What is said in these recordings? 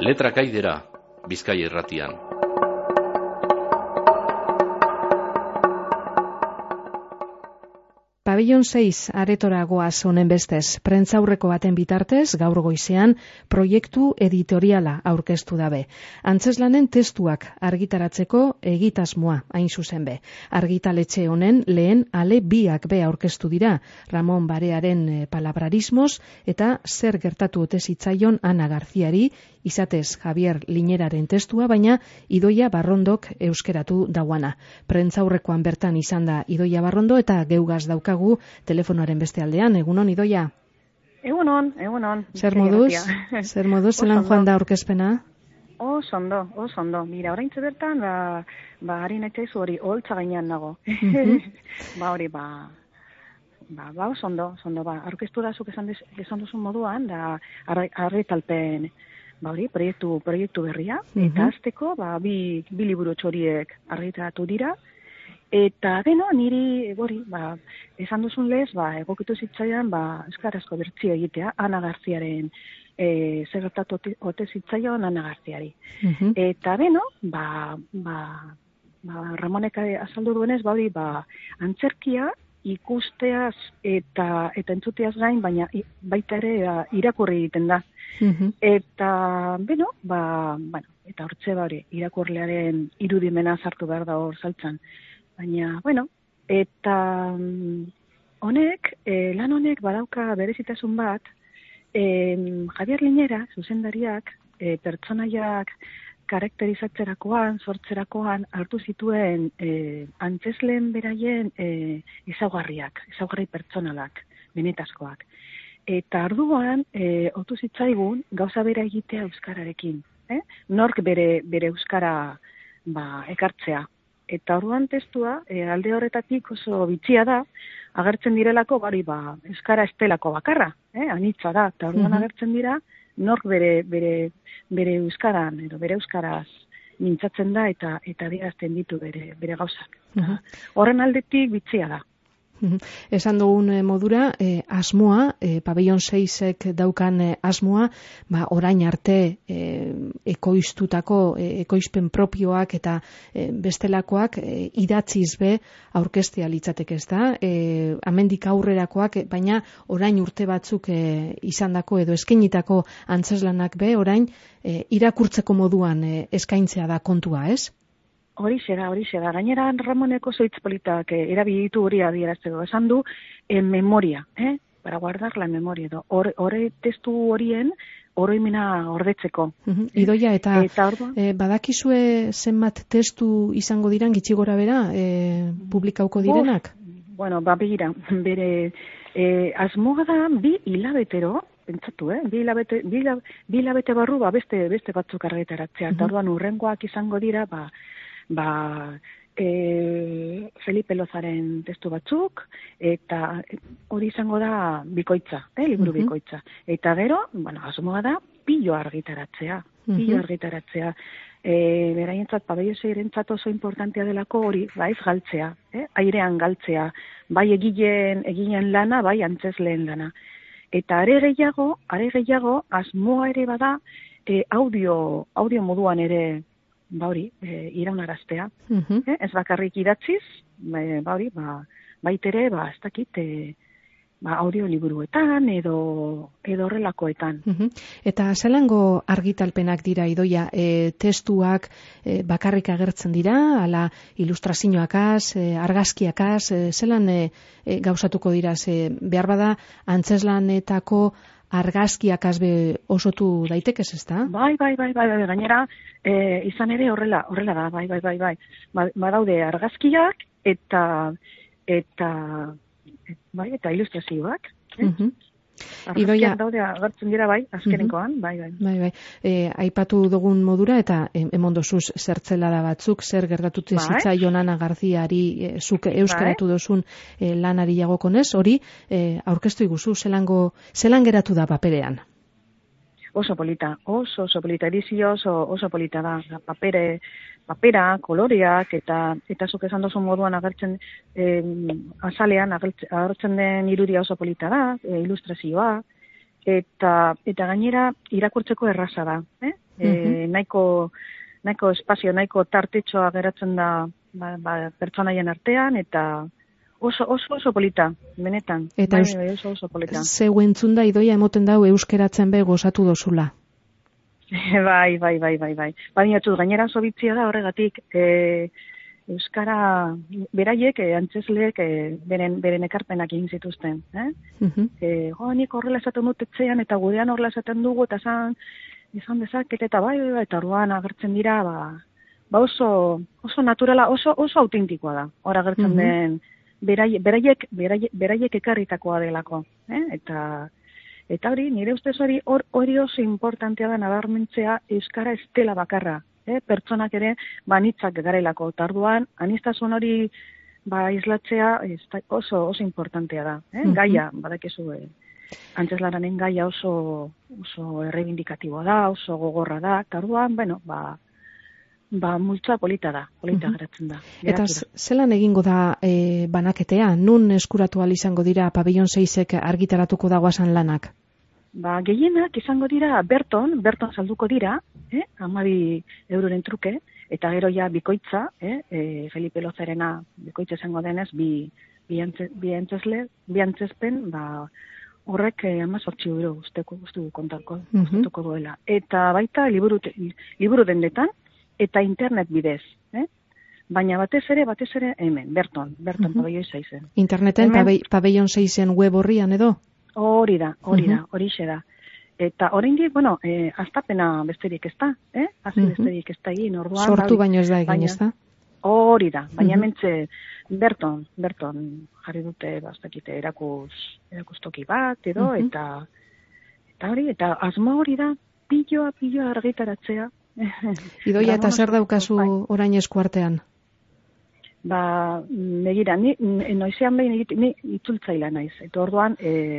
Letrakaidera, Bizkaia Irratian. Pabellon 6 aretora goaz honen bestez, prentzaurreko baten bitartez, gaur goizean, proiektu editoriala aurkeztu dabe. Antzeslanen testuak argitaratzeko egitasmoa hain zuzen be. Argitaletxe honen lehen ale biak be aurkeztu dira, Ramon Barearen palabrarismos eta zer gertatu ote zitzaion Ana Garziari, izatez Javier Liñeraren testua, baina Idoia Barrondok euskeratu dauana. Prentzaurrekoan bertan izan da Idoia Barrondo eta geugaz daukagu telefonoaren beste aldean. Egunon, Idoia? Egunon. Zer moduz, zelan joan da aurkezpena? Oso ondo. Mira, oraintze bertan, harin etxaizu hori, holtza gainean nago. Oso ondo, aurkeztu da zuk esan duzun moduan, da argitalpen, proiektu berria, eta azteko, bi liburu txoriek argitaratu dira. Eta niri esan duzun lez, egokitu zitzaidan euskarazko bertsio egitea Ana Garziaren zer gertatu ote zitzaion Ana Garziari. Eta Ramonek azaldu duenez, antzerkia ikusteaz eta entzuteaz gain, baina baita ere irakurri egiten da. Eta eta hortze irakurlearen irudimena sartu behar da hor saltzan. Baina, eta lan honek badauka berezitasun bat, Javier Liñera, zuzendariak, pertsonaiak karakterizatzerakoan, sortzerakoan, hartu zituen antzesleen beraien ezaugarri pertsonalak, benetazkoak. Eta orduan, otu zitzaigun, gauza bera egitea euskararekin. Nork bere euskara ekartzea. Eta orduan testua, alde horretatik oso bitxia da, agertzen direlako euskara estelako bakarra, anitza da, eta orduan agertzen dira, nork bere euskaran, edo bere euskaraz mintzatzen da, eta adierazten ditu bere gauzak. Horren aldetik bitxia da. Esan dugun modura, asmoa, Pabellon 6ek daukan asmoa, orain arte ekoizpen propioak eta bestelakoak idatziz be aurkeztea litzateke, ez da? Hemendik aurrerakoak, baina orain urte batzuk izandako edo eskainitako antzeslanak be, orain irakurtzeko moduan eskaintzea da kontua, ez? Horixe da. Gainera Ramoneko zoitz politak erabilitu hori adierazteko. Esan du memoria, para guardar la memoria. Hore testu horien oroimena ordetzeko. Idoia, eta badakizue zenbat testu izango diran gitxi gora bera publikauko direnak? Begira, bere asmoa da 2 hilabetero, pentsatu, 2 hilabete barru beste batzuk argitaratzea. Eta orduan urrengoak izango dira, Felipe Lozaren testu batzuk, eta hori izango da bikoitza, liburu bikoitza. Eta gero, asmoa da, pilo argitaratzea. Beraientzat, Pabellon 6rentzat oso importantea delako hori, ez galtzea, airean galtzea, bai eginen lana, bai antzesleen lana. Eta are gehiago, asmoa ere bada, audio moduan ere, iraunaraztea. Ez bakarrik idatziz, baitere, ez dakit, audioliburuetan edo horrelakoetan. Eta zelango argitalpenak dira, Idoia, testuak bakarrik agertzen dira, ala ilustrazioakaz, argazkiakaz, zelan gauzatuko dira, behar bada antzeslanetako argazkiak azbe osotu daitekez, ez da? Bai, gainera, izan ere horrela da, bai. Badaude argazkiak eta ilustrazioak. Argazkiak daude agertzen dira, azkenenkoan, bai. Aipatu dugun modura, eta emondozuz zertzelada batzuk, zer gertatute zitzaion Ana Garziari, zuk euskaratu dozun lanari jagokonez, hori aurkeztu iguzu, zelan geratu da paperean? Oso polita, edizio oso polita da, papera, koloreak, eta zuk esan dozun moduan agertzen azalean, agertzen den irudia oso polita da, ilustrazioa, eta gainera irakurtzeko erraza da, nahiko espazio, nahiko tartetxoa geratzen da pertsonaien artean, eta oso polita, benetan. Eta oso polita. Zeu entzun da, Idoia, emoten dau euskeratzen be gozatu dozula. Bai. Baina gainera sobitzia da horregatik, euskara beraiek, antzesleek, beren ekarpenak egin zituzten. Nik horrela esaten dut etxean, eta gurean horrela esaten dugu, eta izan dezaket, eta eta orduan agertzen dira, oso naturala, oso autentikoa da. Hor agertzen den, beraiek ekarritakoa delako. Eta hori, nire ustez hori oso importantea da nabarmentzea euskara ez dela bakarra. Pertsonak ere banitzak garelako. Tarduan, aniztasun hori islatzea oso importantea da. Gaia, badakizu, antzezlananen gaia oso errebindikatiboa da, oso gogorra da. Tarduan, multzoa polita da, geratzen da. Eta zelan egingo da banaketea? Nun eskuratu ahal izango dira Pabellon 6ek argitaratuko dagoazan lanak? Gehienak izango dira Berton salduko dira, 12 euroren truke, eta gero ja bikoitza, Felipe Lozerena bikoitza izango denez, bi antzezpen, horrek 18 euro guztuko kontatuko duela. Eta baita liburu dendetan, eta internet bidez. Baina batez ere hemen, Berton Pabellon 6en. Interneten Pabellon 6en web horrian edo? Horixe da. Eta oraindik, astapena besterik ez da, besterik ez da egin, orduan. Sortu baino ez da egin, ez da? Hori da, baina mentze Berton jarri dute, bastakite erakustoki bat, edo, eta hori, eta asmo hori da, piloa argitaratzea. Idoia, eta zer daukazu orain eskuartean? Begira, noizean behin ni itzultzaila naiz. Eta orduan,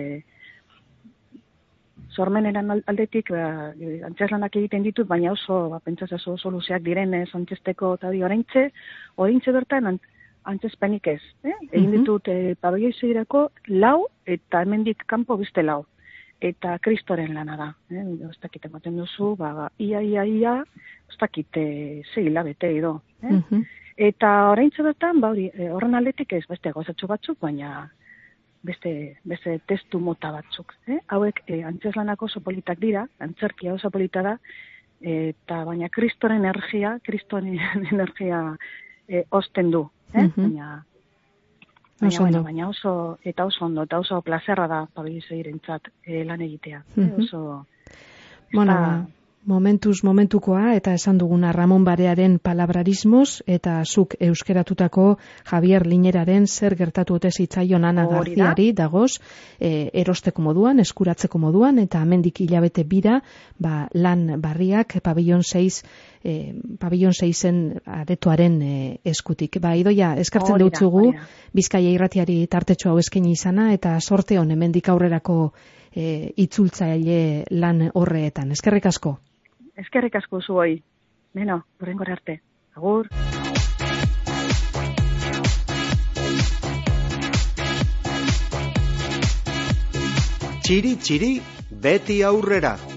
sormeneran aldetik, antzeslanak egiten ditut, baina pentsatzen oso luzeak direnez, antzesteko eta oraintze bertan antzespenik ez. Egin ditut Pabellon 6erako 4, eta hemendik kanpo beste 4. Eta Kristoren lana da. Ez dakit ematen duzu, ia, ez dakit 6 hilabete edo. Eta oraintze bertan, horren aldetik ez beste gozatxo batzuk, baina beste testu mota batzuk. Hauek antzeslanako oso politak dira, antzerkia oso polita da, eta baina Kristoren energia osten du. Baina oso ondo, eta oso plazerra da Pabellon 6rentzat lan egitea. Momentukoa, eta esan duguna Ramon Barearen palabrarismos, eta zuk euskeratutako Javier Liñeraren zer gertatu ote zitzaion Ana Garziari dagoz, erosteko moduan, eskuratzeko moduan, eta hemendik hilabete bira, lan barriak Pabellon 6en aretoaren eskutik. Idoia, eskartzen deutzugu, Bizkaia Irratiari tartetxo hau eskaini izana, eta sorte hon hemendik aurrerako itzultzaile lan horreetan. Eskerrik asko. Eskerrik asko zuoi. Hurrengora arte. Agur. Txiri, beti aurrera.